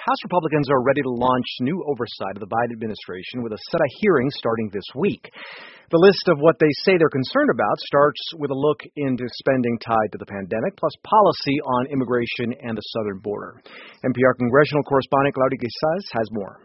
House Republicans are ready to launch new oversight of the Biden administration with a set of hearings starting this week. The list of what they say they're concerned about starts with a look into spending tied to the pandemic, plus policy on immigration and the southern border. NPR congressional correspondent Claudia Quizás has more.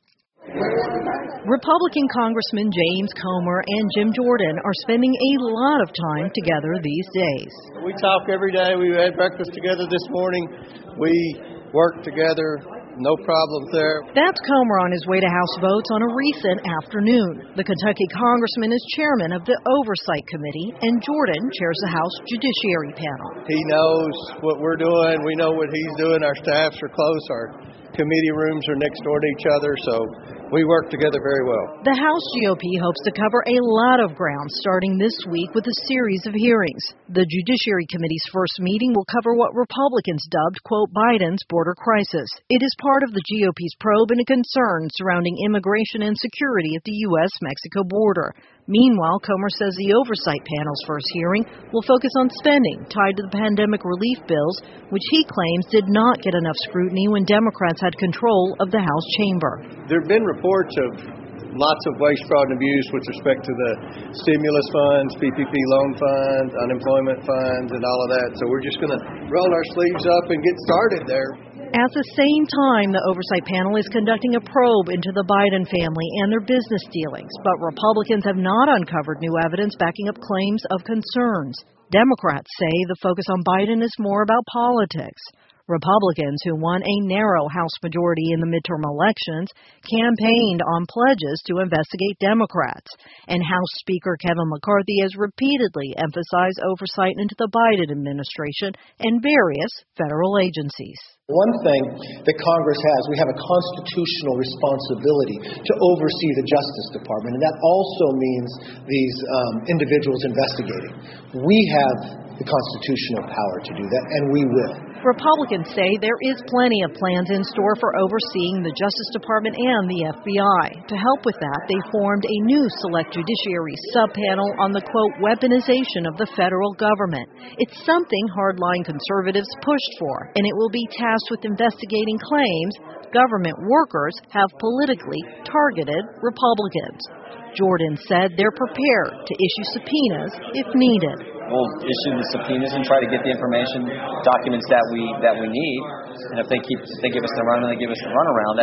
Republican Congressman James Comer and Jim Jordan are spending a lot of time together these days. We talk every day. We had breakfast together this morning. We work together. No problems there. That's Comer on his way to House votes on a recent afternoon. The Kentucky congressman is chairman of the Oversight Committee, and Jordan chairs the House Judiciary Panel. He knows what we're doing. We know what he's doing. Our staffs are close. Our committee rooms are next door to each other, so we work together very well. The House GOP hopes to cover a lot of ground starting this week with a series of hearings. The Judiciary Committee's first meeting will cover what Republicans dubbed, quote, Biden's border crisis. It is part of the GOP's probe into concerns surrounding immigration and security at the U.S.-Mexico border. Meanwhile, Comer says the Oversight Panel's first hearing will focus on spending tied to the pandemic relief bills, which he claims did not get enough scrutiny when Democrats had control of the House chamber. There have been reports of lots of waste, fraud, and abuse with respect to the stimulus funds, PPP loan funds, unemployment funds, and all of that. So we're just going to roll our sleeves up and get started there. At the same time, the Oversight Panel is conducting a probe into the Biden family and their business dealings, but Republicans have not uncovered new evidence backing up claims of concerns. Democrats say the focus on Biden is more about politics. Republicans, who won a narrow House majority in the midterm elections, campaigned on pledges to investigate Democrats, and House Speaker Kevin McCarthy has repeatedly emphasized oversight into the Biden administration and various federal agencies. One thing that Congress has, we have a constitutional responsibility to oversee the Justice Department, and that also means these individuals investigating. We have the constitutional power to do that, and we will. Republicans say there is plenty of plans in store for overseeing the Justice Department and the FBI. To help with that, they formed a new Select Judiciary subpanel on the, quote, weaponization of the federal government. It's something hardline conservatives pushed for, and it will be tasked with investigating claims government workers have politically targeted Republicans. Jordan said they're prepared to issue subpoenas if needed. We'll issue the subpoenas and try to get the information, documents that we need. And if they give us the run and they give us the runaround,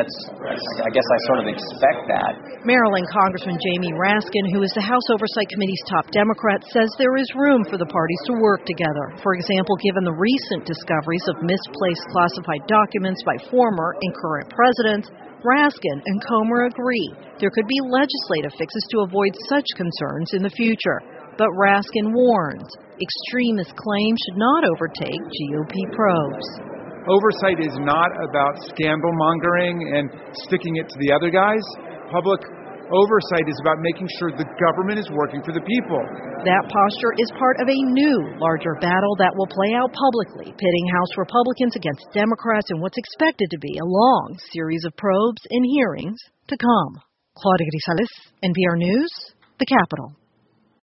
I guess I sort of expect that. Maryland Congressman Jamie Raskin, who is the House Oversight Committee's top Democrat, says there is room for the parties to work together. For example, given the recent discoveries of misplaced classified documents by former and current presidents, Raskin and Comer agree there could be legislative fixes to avoid such concerns in the future. But Raskin warns extremist claims should not overtake GOP probes. Oversight is not about scandal mongering and sticking it to the other guys. Public oversight is about making sure the government is working for the people. That posture is part of a new, larger battle that will play out publicly, pitting House Republicans against Democrats in what's expected to be a long series of probes and hearings to come. Claudia Quizás, NPR News, the Capitol.